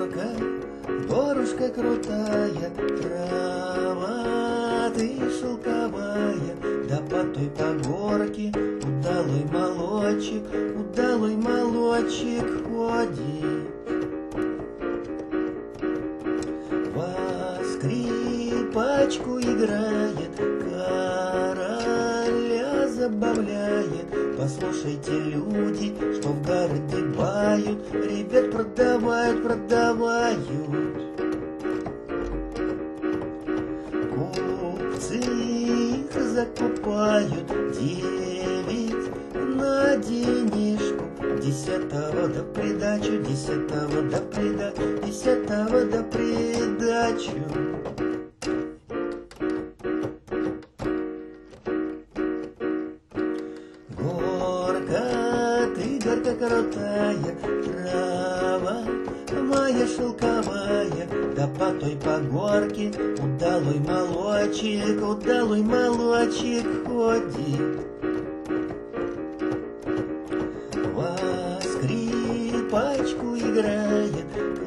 горушка крутая, трава ты шелковая, да по той погорке удалой молодчик ходит. Во скрипачку играет, короля забавляет. Послушайте, люди, что в городе бают, ребят продавают. Купцы их закупают, 9 на денежку, 10-го до придачу, 10-го до придачу. Горка крутая, трава моя шелковая, да по той погорке удалой молодчик ходит. Во скрипачку играет,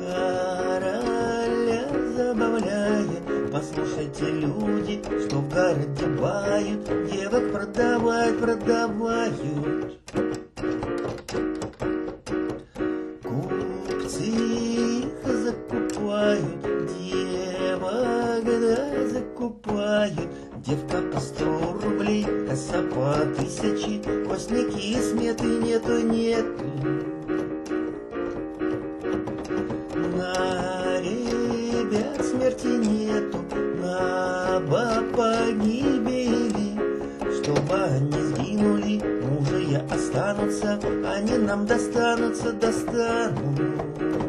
короля забавляет. Послушайте, люди, что в городе бают, девок продавают. Купцы их закупают, девок закупают. Девка по 100 рублей, коса по 1000, костники сметы нету. На ребят смерти нету, на баб погибели. Чтобы они сгинули, мужья останутся, они нам достанут.